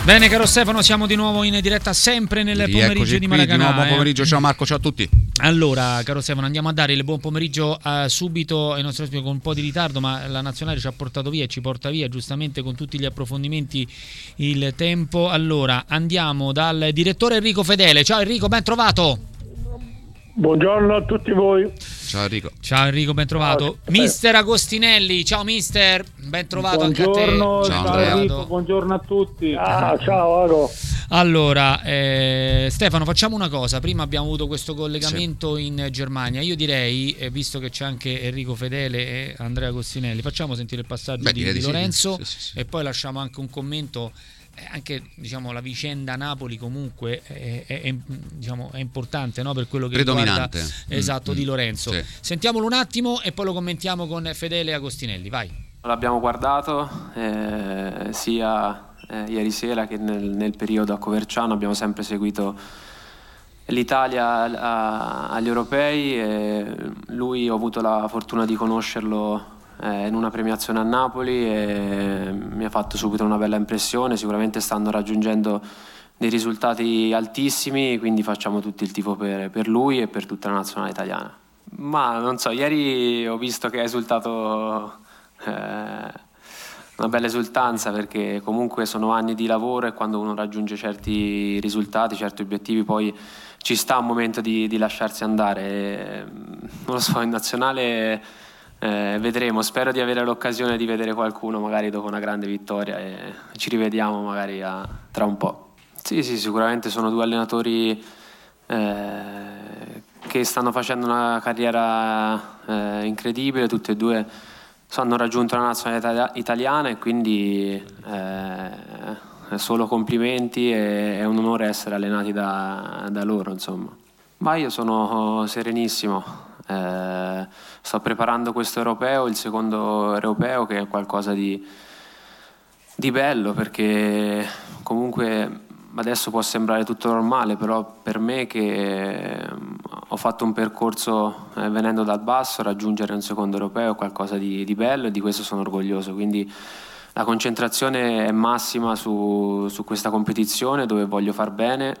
Bene, caro Stefano, siamo di nuovo in diretta sempre nel pomeriggio di Maracanã. Buon pomeriggio, ciao Marco, ciao a tutti. Allora, caro Stefano, andiamo a dare il buon pomeriggio subito ai nostri ospiti con un po' di ritardo, ma la nazionale ci ha portato via e ci porta via giustamente con tutti gli approfondimenti il tempo. Allora, andiamo dal direttore Enrico Fedele. Ciao Enrico, ben trovato. Buongiorno a tutti voi. Ciao Enrico. Ciao Enrico, ben trovato. Mister Agostinelli, ciao mister, ben trovato. Buongiorno, anche a te. Ciao ciao Enrico, buongiorno a tutti. Ciao Ago. Allora, Stefano, facciamo una cosa. Prima abbiamo avuto questo collegamento in Germania. Io direi, visto che c'è anche Enrico Fedele e Andrea Agostinelli, facciamo sentire il passaggio di Lorenzo sì. e poi lasciamo anche un commento. Anche diciamo la vicenda Napoli comunque è importante, no? Per quello che predominante riguarda, esatto, di Lorenzo. Sì. Sentiamolo un attimo e poi lo commentiamo con Fedele Agostinelli. Vai. L'abbiamo guardato sia ieri sera che nel periodo a Coverciano. Abbiamo sempre seguito l'Italia agli europei e lui, ho avuto la fortuna di conoscerlo in una premiazione a Napoli e mi ha fatto subito una bella impressione. Sicuramente stanno raggiungendo dei risultati altissimi, quindi facciamo tutti il tifo per lui e per tutta la nazionale italiana. Ma non so, ieri ho visto che ha esultato una bella esultanza, perché comunque sono anni di lavoro e quando uno raggiunge certi risultati, certi obiettivi, poi ci sta un momento di lasciarsi andare. Non lo so, in nazionale vedremo, spero di avere l'occasione di vedere qualcuno magari dopo una grande vittoria e ci rivediamo magari tra un po'. Sì, sicuramente sono due allenatori che stanno facendo una carriera incredibile, tutti e due hanno raggiunto la nazionalità italiana e quindi solo complimenti, e è un onore essere allenati da loro, insomma. Ma io sono serenissimo. Sto preparando questo europeo, il secondo europeo, che è qualcosa di bello, perché comunque adesso può sembrare tutto normale, però per me, che ho fatto un percorso venendo dal basso, raggiungere un secondo europeo è qualcosa di bello e di questo sono orgoglioso. Quindi la concentrazione è massima su questa competizione, dove voglio far bene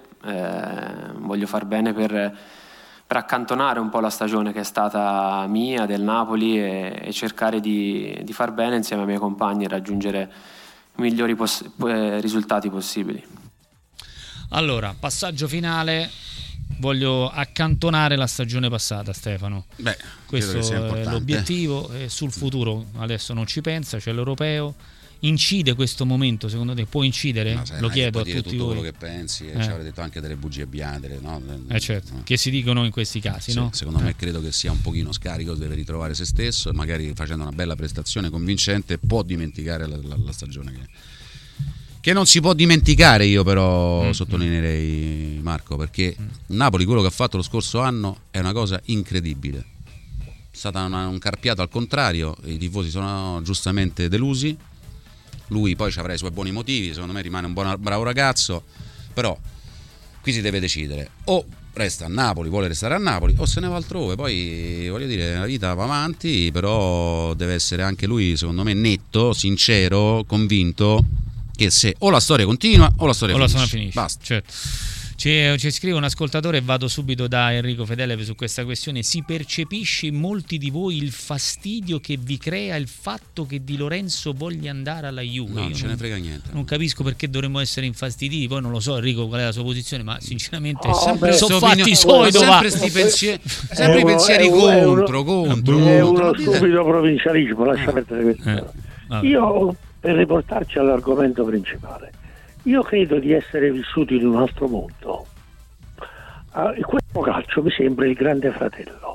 per accantonare un po' la stagione che è stata mia, del Napoli, e cercare di far bene insieme ai miei compagni e raggiungere i migliori risultati possibili. Allora, passaggio finale. Voglio accantonare la stagione passata, Stefano. Questo è l'obiettivo, e sul futuro adesso non ci pensa, c'è l'europeo. Incide questo momento, secondo te? Può incidere? Lo chiedo a tutti tutto voi. Quello che pensi, ci avrei detto anche delle bugie bianche, no? Certo, che si dicono in questi casi, sì, no? Secondo me credo che sia un pochino scarico, deve ritrovare se stesso e magari facendo una bella prestazione convincente può dimenticare la stagione che non si può dimenticare. Io però sottolineerei, Marco, perché Napoli, quello che ha fatto lo scorso anno è una cosa incredibile. È stata un carpiato al contrario, i tifosi sono giustamente delusi. Lui poi ci avrà i suoi buoni motivi, secondo me rimane un bravo ragazzo, però qui si deve decidere: o resta a Napoli, vuole restare a Napoli, o se ne va altrove. Poi voglio dire, la vita va avanti, però deve essere anche lui, secondo me, netto, sincero, convinto che se o la storia continua o la storia finisce. Basta. Certo. Ci scrive un ascoltatore, e vado subito da Enrico Fedele su questa questione: si percepisce in molti di voi il fastidio che vi crea il fatto che Di Lorenzo voglia andare alla Juve? No, non ce ne frega niente. Non capisco perché dovremmo essere infastiditi. Poi non lo so, Enrico, qual è la sua posizione, ma sinceramente sono fatti suoi. Sempre i pensieri contro. È uno stupido provincialismo, lascia perdere questo. Io, per riportarci all'argomento principale, io credo di essere vissuto in un altro mondo. Questo calcio mi sembra il Grande Fratello.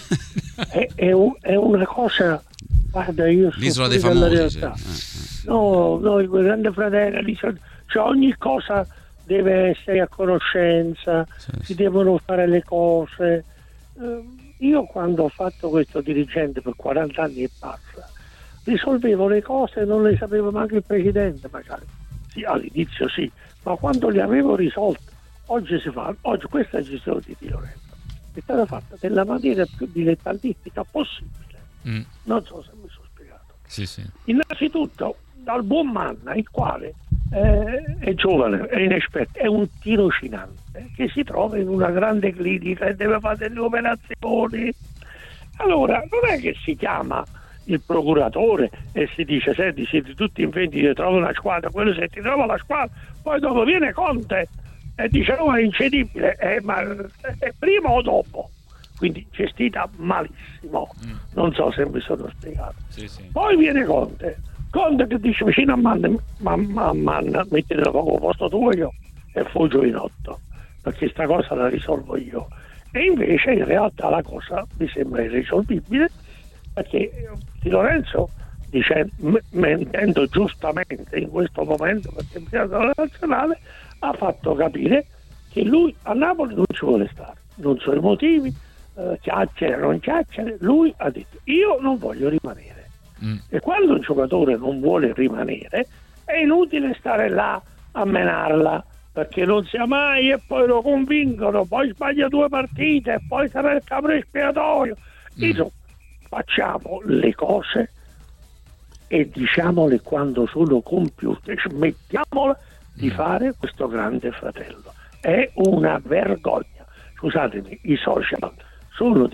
è una cosa, guarda, io sono l'isola dei famosi, realtà. No, il Grande Fratello, cioè ogni cosa deve essere a conoscenza, si devono fare le cose. Io quando ho fatto questo dirigente per 40 anni e passa, risolvevo le cose e non le sapeva neanche il presidente, magari. Sì, all'inizio sì, ma quando le avevo risolte, oggi questa gestione di Lorenzo è stata fatta nella maniera più dilettantistica possibile. Non so se mi sono spiegato. Sì. Innanzitutto dal buon Manna, il quale è giovane, è inesperto, è un tirocinante che si trova in una grande clinica e deve fare delle operazioni. Allora non è che si chiama il procuratore e si dice: senti, siete tutti in vendita, trova una squadra, quello se ti trova la squadra, poi dopo viene Conte e dice no, è incedibile, ma è prima o dopo? Quindi gestita malissimo, non so se mi sono spiegato. Sì. Poi viene Conte che dice vicino a Mann, mettete poco posto tuo io e fu giovinotto, perché sta cosa la risolvo io. E invece in realtà la cosa mi sembra irrisolvibile, perché Di Lorenzo, mentendo giustamente in questo momento, perché il presidente della nazionale ha fatto capire che lui a Napoli non ci vuole stare, non so i motivi, chiacchiere, non chiacchiere, lui ha detto io non voglio rimanere. E quando un giocatore non vuole rimanere è inutile stare là a menarla, perché non sia mai, e poi lo convincono, poi sbaglia 2 partite e poi sarà il capo espiatorio. Facciamo le cose e diciamole quando sono compiute, smettiamola di fare questo grande fratello. È una vergogna. Scusatemi, i social sono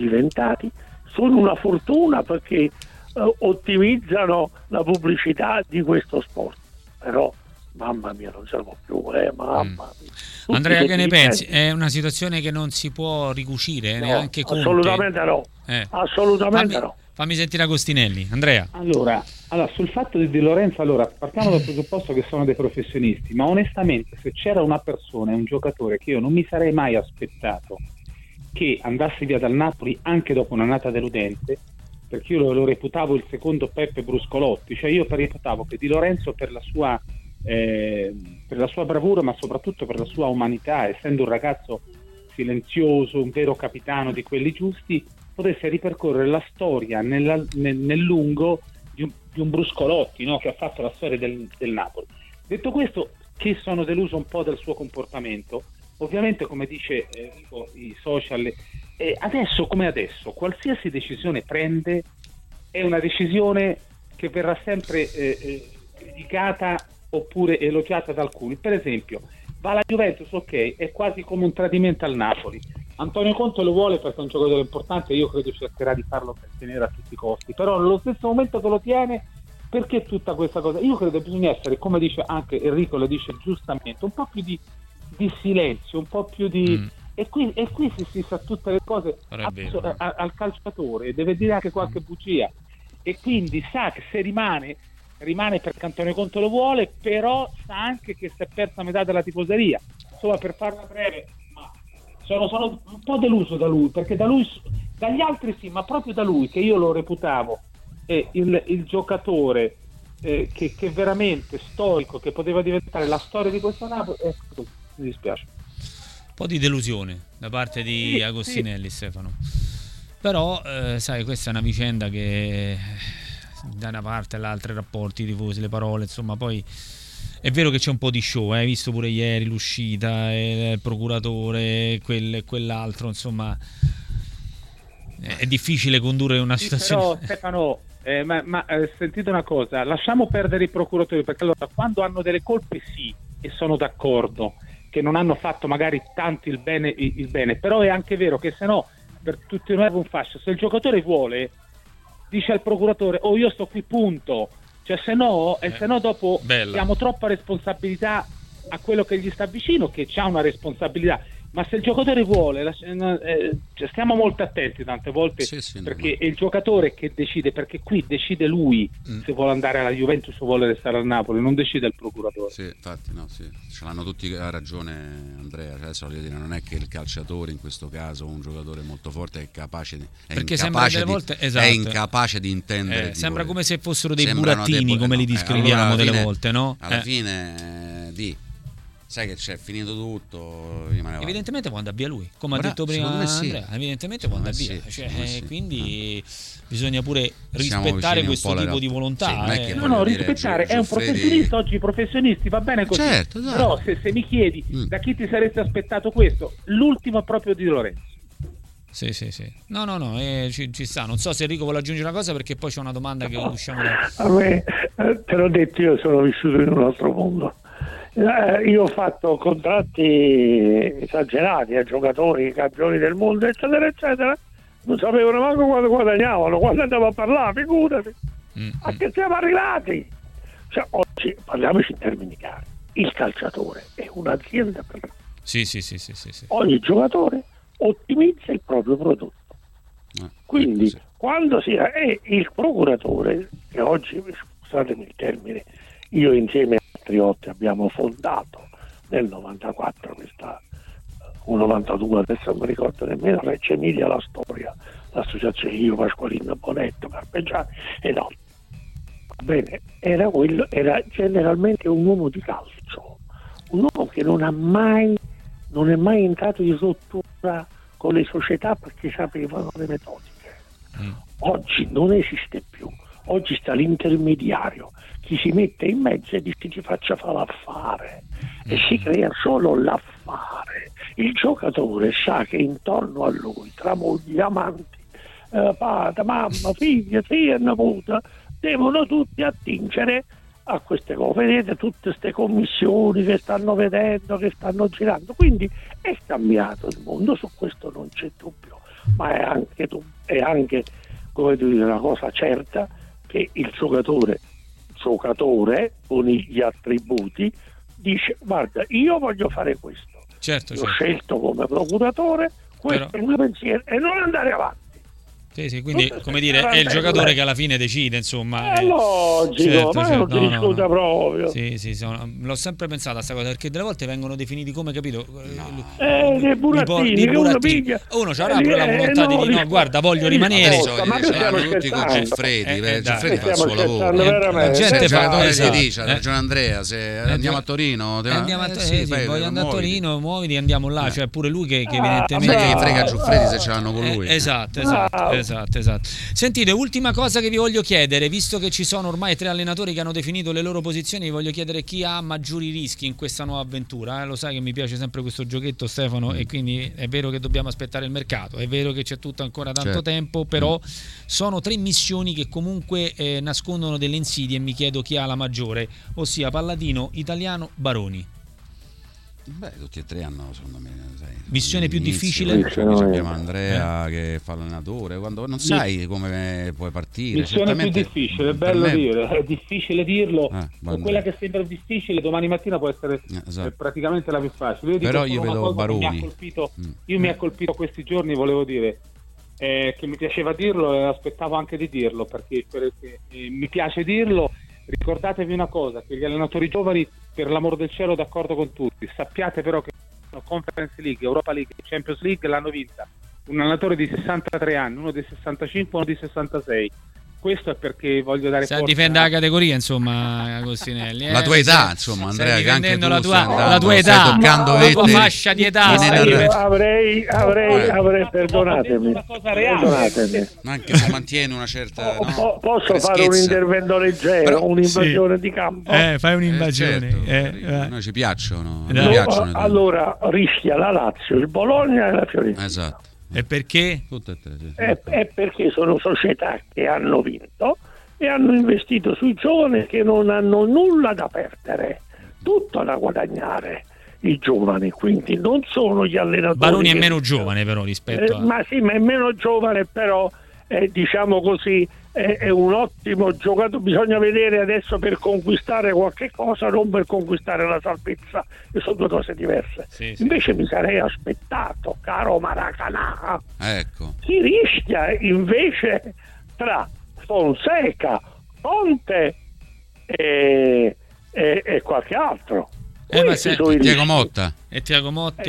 una fortuna perché ottimizzano la pubblicità di questo sport, però mamma mia non siamo più, mamma mia. Andrea, che ne pensi? È una situazione che non si può ricucire, neanche Conte? Assolutamente no, assolutamente no. Fammi sentire Agostinelli. Andrea. Allora, sul fatto di Lorenzo, partiamo dal presupposto che sono dei professionisti, ma onestamente se c'era una persona, un giocatore che io non mi sarei mai aspettato che andasse via dal Napoli anche dopo un'annata deludente, perché io lo reputavo il secondo Peppe Bruscolotti, cioè io reputavo che Di Lorenzo per la sua bravura, ma soprattutto per la sua umanità, essendo un ragazzo silenzioso, un vero capitano di quelli giusti, potesse ripercorrere la storia nel lungo di un Bruscolotti, no? Che ha fatto la storia del Napoli. Detto questo, che sono deluso un po' del suo comportamento, ovviamente come dice i social, adesso come adesso qualsiasi decisione prende è una decisione che verrà sempre criticata oppure elogiata da alcuni. Per esempio, va alla Juventus, ok, è quasi come un tradimento al Napoli. Antonio Conte lo vuole perché è un giocatore importante, io credo cercherà di farlo per tenere a tutti i costi, però nello stesso momento che lo tiene, perché tutta questa cosa? Io credo che bisogna essere, come dice anche Enrico, lo dice giustamente, un po' più di silenzio, un po' più di... E qui si sa tutte le cose al calciatore, deve dire anche qualche bugia, e quindi sa che se rimane perché Antonio Conte lo vuole, però sa anche che si è persa metà della tifoseria. Insomma, per farla breve, sono un po' deluso da lui, perché dagli altri sì, ma proprio da lui, che io lo reputavo il giocatore che veramente storico, che poteva diventare la storia di questo Napoli, mi dispiace. Un po' di delusione da parte di Agostinelli, Stefano. Però sai, questa è una vicenda che da una parte all'altra, i rapporti, i tifosi, le parole, insomma, poi è vero che c'è un po' di show, hai visto pure ieri l'uscita, il procuratore, quell'altro, insomma è difficile condurre una situazione. Però Stefano, sentite una cosa, lasciamo perdere i procuratori, perché allora quando hanno delle colpe sì, e sono d'accordo che non hanno fatto magari tanto il bene, però è anche vero che se no per tutti noi è un fascio, se il giocatore vuole dice al procuratore io sto qui, punto, cioè se no dopo diamo troppa responsabilità a quello che gli sta vicino, che c'ha una responsabilità, ma se il giocatore vuole stiamo molto attenti tante volte, perché è il giocatore che decide, perché qui decide lui se vuole andare alla Juventus o vuole restare al Napoli, non decide il procuratore. Sì, infatti ce l'hanno tutti a ragione Andrea, adesso voglio dire, non è che il calciatore in questo caso, un giocatore molto forte, è capace è incapace di intendere, sembra come se fossero dei burattini, come li descriviamo delle volte, no? Alla fine sai che c'è, finito tutto, evidentemente può andare via lui, come ha detto prima Andrea, evidentemente può andare via, quindi bisogna pure rispettare questo tipo di volontà. Rispettare, è un professionista, oggi i professionisti va bene così, certo. Però se mi chiedi da chi ti saresti aspettato questo, l'ultimo è proprio Di Lorenzo. Sì. No, ci sta. Non so se Enrico vuole aggiungere una cosa, perché poi c'è una domanda che usciamo da... A me, te l'ho detto, io sono vissuto in un altro mondo. io ho fatto contratti esagerati a giocatori, campioni del mondo, eccetera, eccetera. Non sapevano manco quando guadagnavano, quando andavo a parlare, figurati. A che siamo arrivati? Cioè, oggi parliamoci in termini chiari. Il calciatore è un'azienda per sì. ogni giocatore ottimizza il proprio prodotto. Quindi quando è il procuratore, che oggi, scusatemi il termine, io insieme a Triotti abbiamo fondato nel 94 questa o 92, adesso non mi ricordo nemmeno, Reggio Emilia La Storia, l'associazione io, Pasqualino, Bonetto, Carpegiani e no. Bene, era generalmente un uomo di calcio, un uomo che non è mai entrato in rottura con le società perché sapevano le metodiche. Oggi non esiste più, oggi sta l'intermediario, chi si mette in mezzo e dice ti faccia fare l'affare e si crea solo l'affare. Il giocatore sa che intorno a lui, tra mogli, amanti, padre, mamma, figlia, zia e nipote, devono tutti attingere a queste cose. Vedete tutte queste commissioni che stanno vedendo, che stanno girando, quindi è cambiato il mondo, su questo non c'è dubbio, ma è anche come dire, una cosa certa che il giocatore con gli attributi dice guarda, io voglio fare questo, certo. Ho scelto come procuratore, questo è il mio pensiero e non andare avanti. Sì, quindi come dire è il giocatore che alla fine decide, insomma. È logico, ma non si discute proprio. Sì, l'ho sempre pensata a questa cosa, perché delle volte vengono definiti come, capito, dei burattini, uno c'ha pure la volontà di dire no, guarda, voglio rimanere. Ma che stiamo tutti con Giuffredi, Giuffredi fa il suo lavoro. La gente fa, dice, ha ragione Andrea, se andiamo a Torino, voglio andare a Torino, muoviti, andiamo là, cioè pure lui che evidentemente frega Giuffredi se ce l'hanno con lui. Esatto. Sentite, ultima cosa che vi voglio chiedere, visto che ci sono ormai 3 allenatori che hanno definito le loro posizioni, vi voglio chiedere chi ha maggiori rischi in questa nuova avventura. Lo sai che mi piace sempre questo giochetto, Stefano, e quindi è vero che dobbiamo aspettare il mercato, è vero che c'è tutto ancora tanto tempo, però sono 3 missioni che comunque nascondono delle insidie e mi chiedo chi ha la maggiore, ossia Palladino, Italiano, Baroni. Beh, tutti e 3 hanno, secondo me, missione più difficile. Abbiamo Andrea che fa l'allenatore, quando non sai come puoi partire. Missione più difficile, è bello dire, è difficile dirlo. Quella che sembra difficile domani mattina può essere praticamente la più facile. Però io vedo Baroni. Mi ha colpito questi giorni, volevo dire che mi piaceva dirlo e aspettavo anche di dirlo perché mi piace dirlo. Ricordatevi una cosa, che gli allenatori giovani, per l'amor del cielo, d'accordo con tutti, sappiate però che Conference League, Europa League, Champions League l'hanno vinta un allenatore di 63 anni, uno di 65, uno di 66. Questo è perché voglio dare forza. Difende la categoria, insomma, Agostinelli. La tua età, insomma, Andrea, che anche tu la tua età, la tua fascia di età. Avrei perdonatemi. Una cosa reale. Anche se mantiene una certa. Posso fare un intervento leggero, un'invasione di campo? Fai un'invasione. Certo. Noi ci piacciono. Allora rischia la Lazio, il Bologna e la Fiorentina. Esatto. E perché? È perché sono società che hanno vinto e hanno investito sui giovani che non hanno nulla da perdere, tutto da guadagnare i giovani, quindi non sono gli allenatori. Baroni è meno giovane però rispetto a... ma è meno giovane, però diciamo così è un ottimo giocatore. Bisogna vedere adesso, per conquistare qualche cosa, non per conquistare la salvezza, che sono 2 cose diverse. Invece mi sarei aspettato, caro Maracanã, si rischia invece tra Fonseca, Conte e qualche altro. Tiago Motta. Tiago Motta.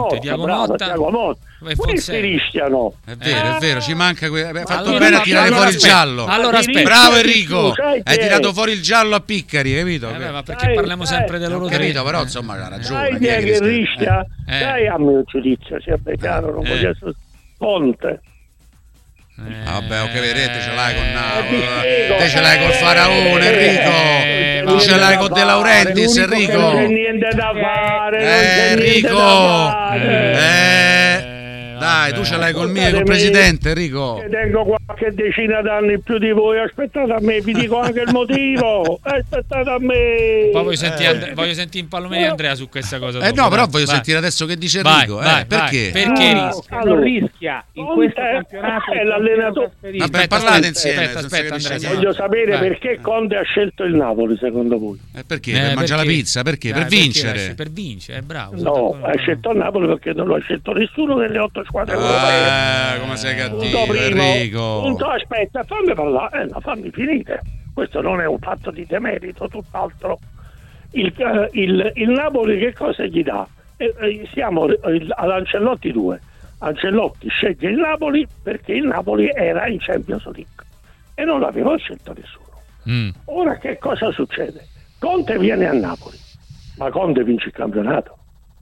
Questi rischiano. È vero, ci manca hai fatto bene a tirare fuori il giallo. Allora aspetta. Bravo Enrico, hai tirato fuori il giallo a Piccari, capito? Ma perché parliamo sempre dei loro capito, però insomma ha ragione. Sai chi è che rischia? Dai, a mio giudizio, sia beccato, non voglio essere Conte. Vabbè, ok, vedete, ce l'hai con te ce l'hai col Faraone, Enrico. Tu ce l'hai con De Laurentiis, Enrico. Non c'è niente da fare. Vabbè, Dai, tu ce l'hai col presidente Enrico. Che tengo qualche decina d'anni più di voi. Aspettate a me, vi dico anche il motivo. Aspettate a me. Poi voglio sentire in Palomeni Andrea su questa cosa. No, però voglio sentire adesso che dice Enrico. Perché? Perché rischia? Non rischia in questo campionato è l'allenatore. Parlate insieme. Aspetta, voglio sapere perché Conte ha scelto il Napoli, secondo voi? Perché? Per mangiare la pizza? Perché? Per vincere? Per vincere, è bravo. No, ha scelto il Napoli perché non lo ha scelto nessuno delle 8 squadre europee. Come sei cattivo, Enrico. Aspetta, fammi parlare, fammi finire. Questo non è un fatto di demerito, tutt'altro. Il Napoli che cosa gli dà? Siamo ad Ancelotti 2. Ancelotti sceglie il Napoli perché il Napoli era in Champions League e non l'aveva scelto nessuno. Ora che cosa succede? Conte viene a Napoli, ma Conte vince il campionato.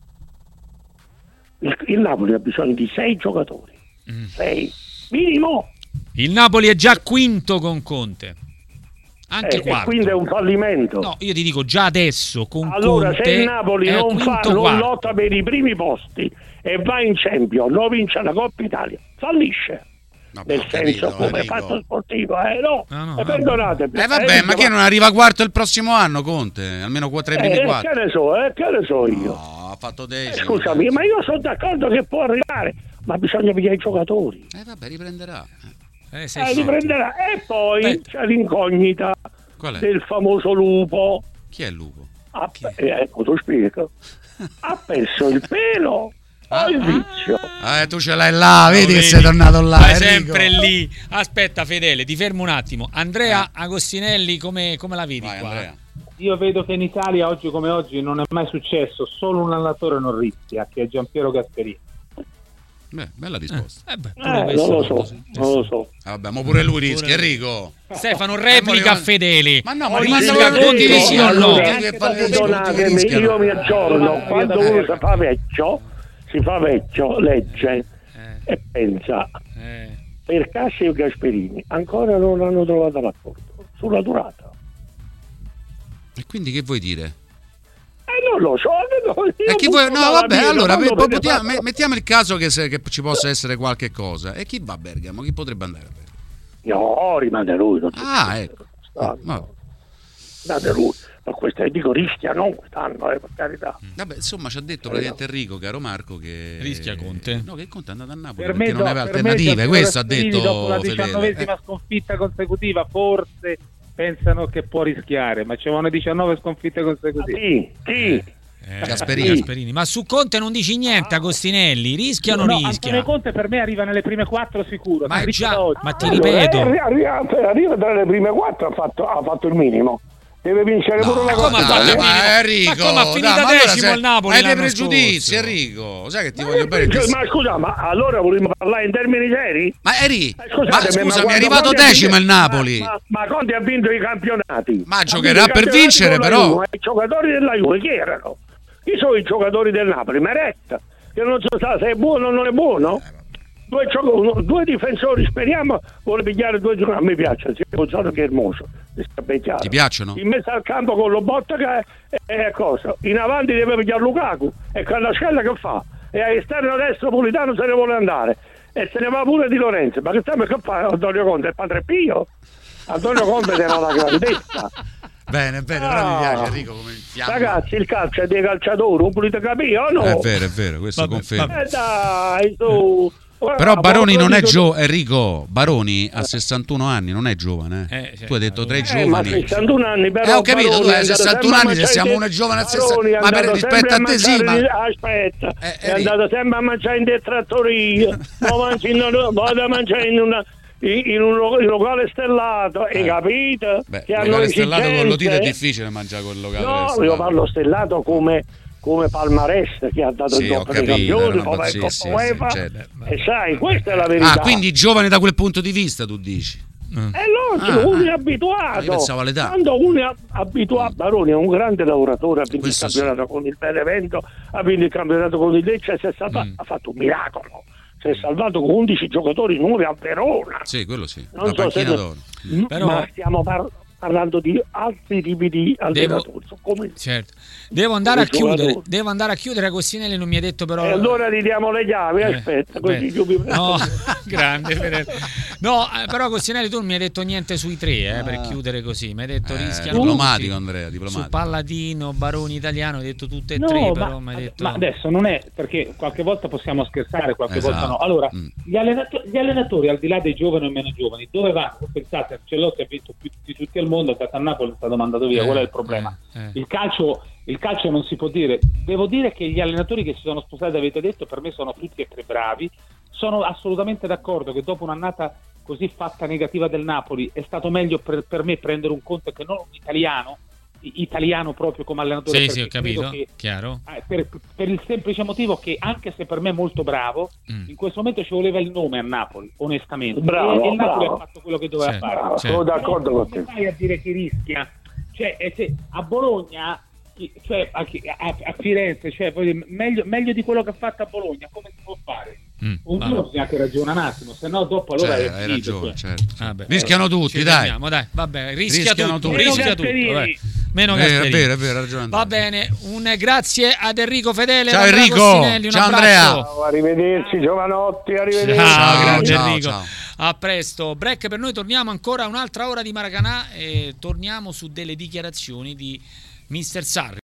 Il Napoli ha bisogno di 6 giocatori, 6 minimo. Il Napoli è già quinto con Conte, anche quarto. Quindi è un fallimento. No, io ti dico già adesso con allora, Conte, se il Napoli non lotta per i primi posti e va in Champions, non vince la Coppa Italia, fallisce. Nel senso, come fatto sportivo, no. Perdonatemi. Vabbè, ma che non arriva quarto il prossimo anno, Conte? Almeno 3 primi 4. Che ne so io? No, ha fatto 10. Scusami, ma io sono d'accordo che può arrivare, ma bisogna pigliare i giocatori. Vabbè, riprenderà. Riprenderà. E poi c'è l'incognita del famoso lupo. Chi è il lupo? Ecco, tu spiego. Ha perso il pelo. Il vizio. Tu ce l'hai là, vedi che sei tornato là. Vai sempre lì. Aspetta, Fedele, ti fermo un attimo. Andrea Agostinelli, come la vedi qua? Andrea. Io vedo che in Italia oggi come oggi non è mai successo, solo un allenatore non rischia, che è Giampiero Gasperini. Bella risposta. Non lo so. Vabbè, ma pure lui rischia, Enrico. Stefano, replica Fedele. Ma no, ma rischia condivisi o no? Perdonatemi, io mi aggiorno. Quando uno si fa vecchio, legge e pensa. Per Cassi e Gasperini ancora non hanno trovato l'accordo sulla durata. E quindi che vuoi dire? Non lo so. Allora mettiamo il caso che ci possa essere qualche cosa. E chi va a Bergamo? Chi potrebbe andare a Bergamo? No, rimane lui. Ecco. Rimane lui. Ma questo dico rischia non quest'anno, per carità. Vabbè, insomma, ci ha detto praticamente Enrico, caro Marco, che rischia Conte. No, che Conte è andato a Napoli perché non aveva alternative. Questo ha detto dopo la 19ª sconfitta consecutiva, forse pensano che può rischiare, ma ci sono 19 sconfitte consecutive. Sì. Gasperini. Ma su Conte non dici niente, Agostinelli. Rischia o non rischia? Antonio Conte per me arriva nelle prime 4 sicuro. Ma ti ripeto, arriva tra le prime 4, ha fatto il minimo. Deve vincere pure una cosa. Ma Enrico, ma ha finito decimo il Napoli. Hai dei pregiudizi, Enrico. Sai che ti voglio bene. Ma scusa, ma allora volevo parlare in termini seri? Ma scusami, è arrivato decimo il Napoli. Ma Conte ha vinto i campionati. Ma giocherà per vincere, però. I giocatori della Juve chi erano? Chi sono i giocatori del Napoli? Meret, che non so se è buono o non è buono. Due difensori, speriamo, vuole pigliare 2 giocatori. A me piace, sia Gonzalo che Hermoso. Ti piacciono? In mezzo al campo con lo Botta che cosa? In avanti deve pigliare Lukaku e Carlascella che fa? E all'esterno destro Politano se ne vuole andare e se ne va pure Di Lorenzo. Ma che fa Antonio Conte? È Padre Pio? Antonio Conte era la grandezza. Bene, però mi piace Enrico come fiamma. Ragazzi, il calcio è dei calciatori, non volete capire o no? È vero, questo conferma. Dai, su. Però Baroni non è Enrico, Baroni ha 61 anni, non è giovane. Tu hai detto 3 giovani. Ma 61 anni però. Ho capito, tu hai 61 anni, se siamo uno giovane a 60. Ma rispetto a te sì, ma aspetta, è andato sempre a mangiare in detrattoria. Vado a mangiare in un locale stellato, hai capito? Che hanno stellato con lo tiro è difficile mangiare quel locale. No, io parlo stellato come Palmarès che ha dato il Coppa dei Campioni, come il Coppa UEFA, e sai, questa è la verità. Quindi giovane da quel punto di vista, tu dici? È logico, uno è abituato. Io pensavo all'età. Quando uno è abituato, Baroni è un grande lavoratore, ha vinto il campionato con il Benevento, ha vinto il campionato con il Lecce, ha fatto un miracolo. Si è salvato con 11 giocatori nuovi a Verona. Sì, quello sì. Non so se d'oro. ma stiamo parlando di altri tipi di allenatori. Certo. Devo andare a chiudere. Cossinelli non mi ha detto però. E allora ridiamo le chiavi, aspetta, così no, grande Fedele. No, però Cossinelli tu non mi hai detto niente sui tre, per chiudere così. Mi hai detto rischiano diplomatico tutti. Andrea, diplomatico. Su Palladino, Baroni Italiano, hai detto tutte e tre, però mi hai detto. Ma adesso non è, perché qualche volta possiamo scherzare, qualche volta no. Allora, gli allenatori, al di là dei giovani o meno giovani, dove vanno? Pensate, Ancelotti ha vinto più di tutti al mondo, è stato a Napoli, è stato mandato via, qual è il problema? Il calcio non si può dire. Devo dire che gli allenatori che si sono spostati, avete detto, per me sono tutti e tre bravi. Sono assolutamente d'accordo che dopo un'annata così fatta negativa del Napoli è stato meglio per me prendere un Conte che non un italiano proprio come allenatore. Sì, ho capito, chiaro. Per il semplice motivo che, anche se per me è molto bravo, in questo momento ci voleva il nome a Napoli, onestamente. Bravo, e il Napoli ha fatto quello che doveva fare. Sono d'accordo con te. Non stai a dire che rischia, cioè a Bologna, cioè a Firenze, cioè meglio di quello che ha fatto a Bologna, come si può fare? Un giorno bisogna che ragiona un attimo, se no dopo allora hai ragione, certo. Rischiano tutti, dai. Vabbè, rischiano tutti. Meno Gasperini. È vero, ragione. Va bene, un grazie ad Enrico Fedele. Ciao Enrico, ciao Andrea. Ciao, arrivederci giovanotti, arrivederci. Ciao, grande Enrico. Ciao. A presto. Break per noi, torniamo ancora un'altra ora di Maracanà e torniamo su delle dichiarazioni di Mister Sarri.